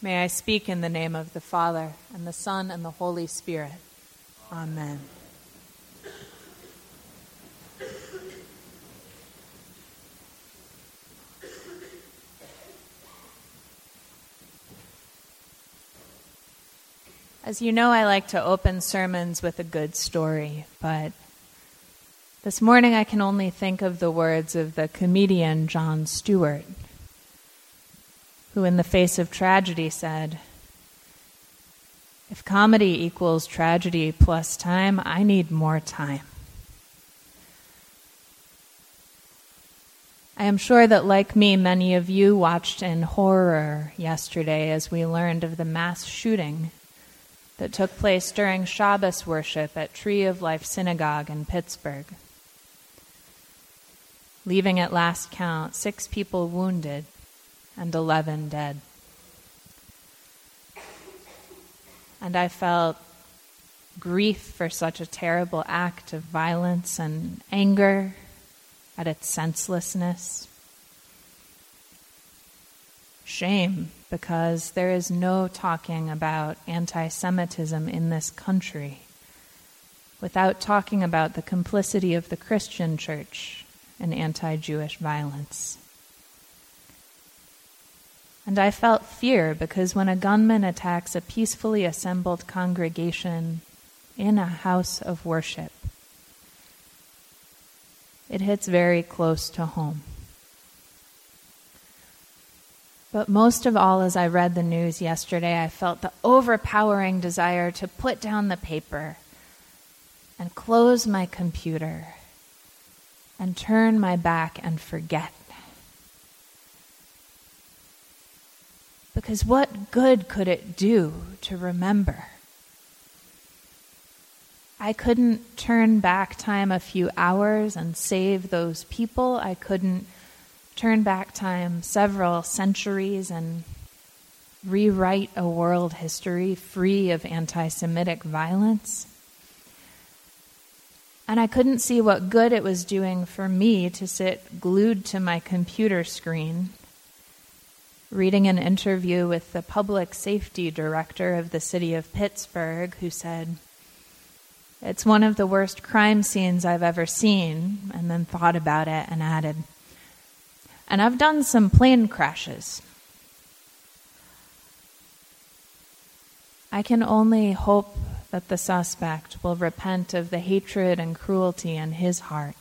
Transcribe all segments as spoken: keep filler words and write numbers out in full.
May I speak in the name of the Father, and the Son, and the Holy Spirit. Amen. As you know, I like to open sermons with a good story, but this morning I can only think of the words of the comedian Jon Stewart, who in the face of tragedy said, "If comedy equals tragedy plus time, I need more time." I am sure that, like me, many of you watched in horror yesterday as we learned of the mass shooting that took place during Shabbos worship at Tree of Life Synagogue in Pittsburgh, leaving at last count six people wounded and eleven dead. And I felt grief for such a terrible act of violence and anger at its senselessness. Shame, because there is no talking about anti-Semitism in this country without talking about the complicity of the Christian church in anti-Jewish violence. And I felt fear because when a gunman attacks a peacefully assembled congregation in a house of worship, it hits very close to home. But most of all, as I read the news yesterday, I felt the overpowering desire to put down the paper and close my computer and turn my back and forget. Because what good could it do to remember? I couldn't turn back time a few hours and save those people. I couldn't turn back time several centuries and rewrite a world history free of anti-Semitic violence. And I couldn't see what good it was doing for me to sit glued to my computer screen, reading an interview with the public safety director of the city of Pittsburgh, who said, "It's one of the worst crime scenes I've ever seen," and then thought about it and added, "And I've done some plane crashes." I can only hope that the suspect will repent of the hatred and cruelty in his heart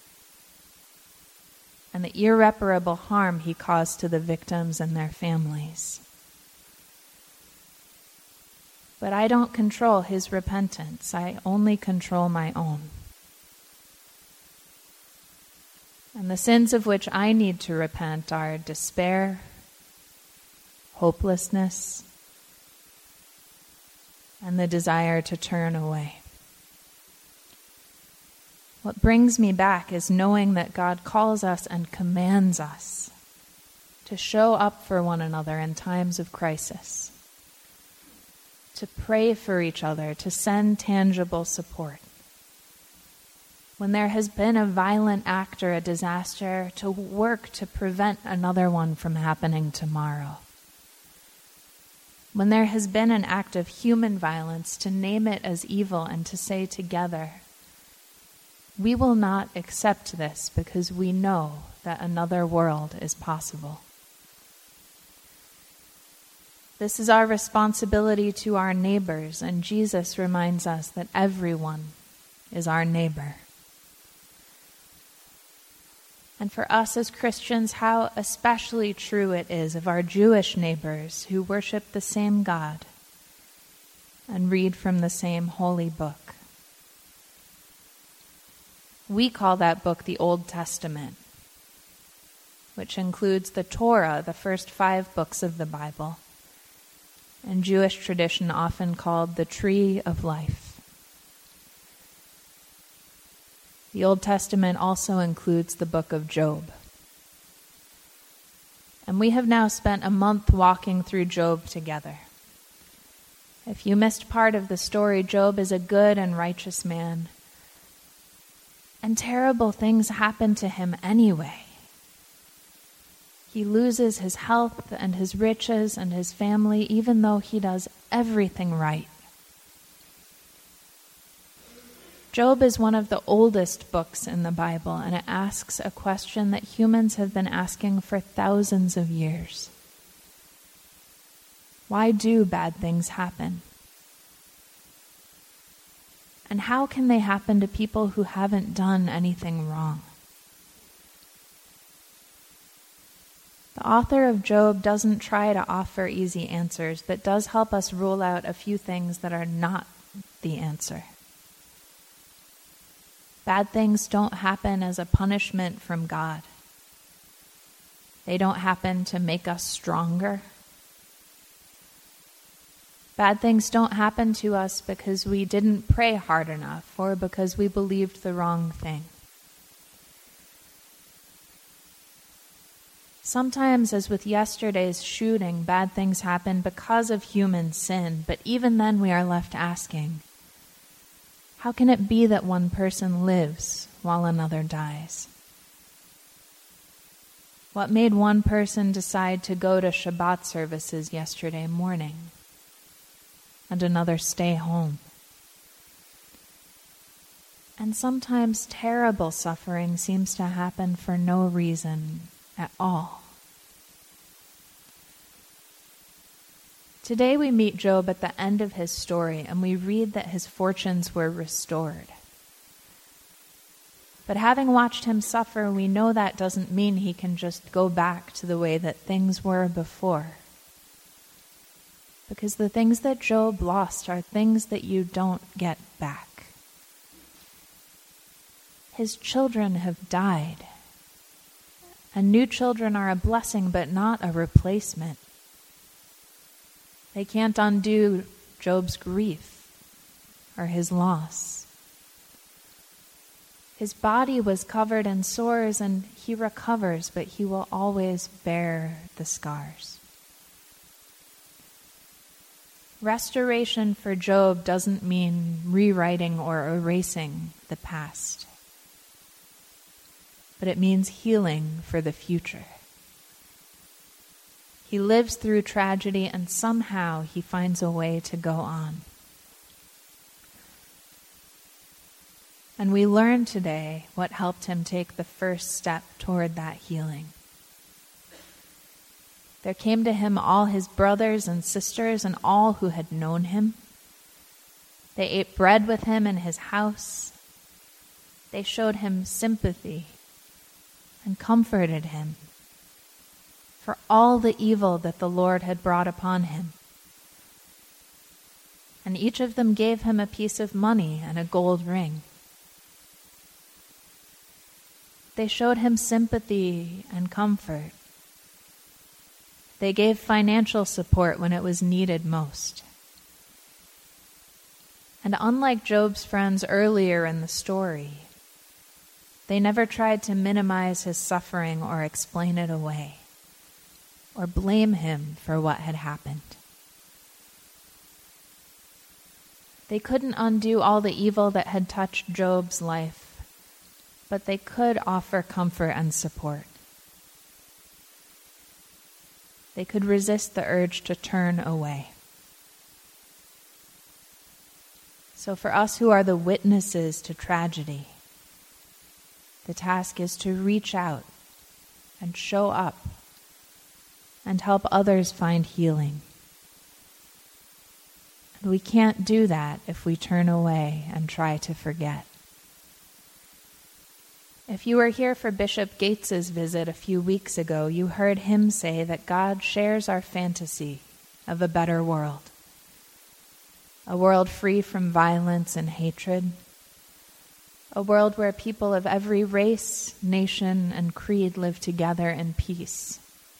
and the irreparable harm he caused to the victims and their families. But I don't control his repentance. I only control my own. And the sins of which I need to repent are despair, hopelessness, and the desire to turn away. What brings me back is knowing that God calls us and commands us to show up for one another in times of crisis, to pray for each other, to send tangible support. When there has been a violent act or a disaster, to work to prevent another one from happening tomorrow. When there has been an act of human violence, to name it as evil and to say together, "We will not accept this because we know that another world is possible." This is our responsibility to our neighbors, and Jesus reminds us that everyone is our neighbor. And for us as Christians, how especially true it is of our Jewish neighbors who worship the same God and read from the same holy book. We call that book the Old Testament, which includes the Torah, the first five books of the Bible, and Jewish tradition often called the Tree of Life. The Old Testament also includes the book of Job. And we have now spent a month walking through Job together. If you missed part of the story, Job is a good and righteous man. And terrible things happen to him anyway. He loses his health and his riches and his family, even though he does everything right. Job is one of the oldest books in the Bible, and it asks a question that humans have been asking for thousands of years. Why do bad things happen? And how can they happen to people who haven't done anything wrong? The author of Job doesn't try to offer easy answers, but does help us rule out a few things that are not the answer. Bad things don't happen as a punishment from God. They don't happen to make us stronger. Bad things don't happen to us because we didn't pray hard enough or because we believed the wrong thing. Sometimes, as with yesterday's shooting, bad things happen because of human sin, but even then we are left asking, how can it be that one person lives while another dies? What made one person decide to go to Shabbat services yesterday morning and another stay home? And sometimes terrible suffering seems to happen for no reason at all. Today we meet Job at the end of his story, and we read that his fortunes were restored. But having watched him suffer, we know that doesn't mean he can just go back to the way that things were before. Because the things that Job lost are things that you don't get back. His children have died, and new children are a blessing but not a replacement. They can't undo Job's grief or his loss. His body was covered in sores and he recovers, but he will always bear the scars. Restoration for Job doesn't mean rewriting or erasing the past, but it means healing for the future. He lives through tragedy, and somehow he finds a way to go on. And we learn today what helped him take the first step toward that healing. There came to him all his brothers and sisters and all who had known him. They ate bread with him in his house. They showed him sympathy and comforted him for all the evil that the Lord had brought upon him. And each of them gave him a piece of money and a gold ring. They showed him sympathy and comfort. They gave financial support when it was needed most. And unlike Job's friends earlier in the story, they never tried to minimize his suffering or explain it away, or blame him for what had happened. They couldn't undo all the evil that had touched Job's life, but they could offer comfort and support. They could resist the urge to turn away. So for us who are the witnesses to tragedy, the task is to reach out and show up and help others find healing. And we can't do that if we turn away and try to forget. If you were here for Bishop Gates's visit a few weeks ago, you heard him say that God shares our fantasy of a better world. A world free from violence and hatred. A world where people of every race, nation, and creed live together in peace.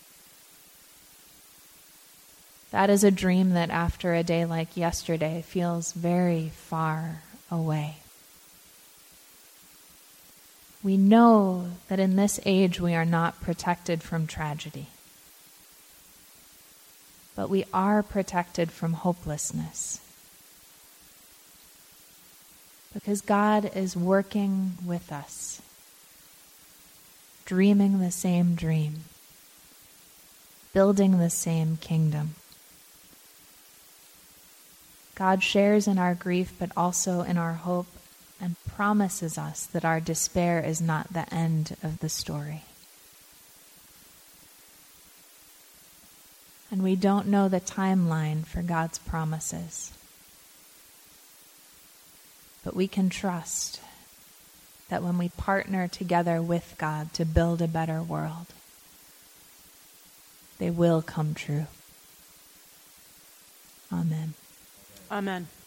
That is a dream that after a day like yesterday feels very far away. We know that in this age we are not protected from tragedy, but we are protected from hopelessness. Because God is working with us, dreaming the same dream, building the same kingdom. God shares in our grief, but also in our hope, and promises us that our despair is not the end of the story. And we don't know the timeline for God's promises, but we can trust that when we partner together with God to build a better world, they will come true. Amen. Amen.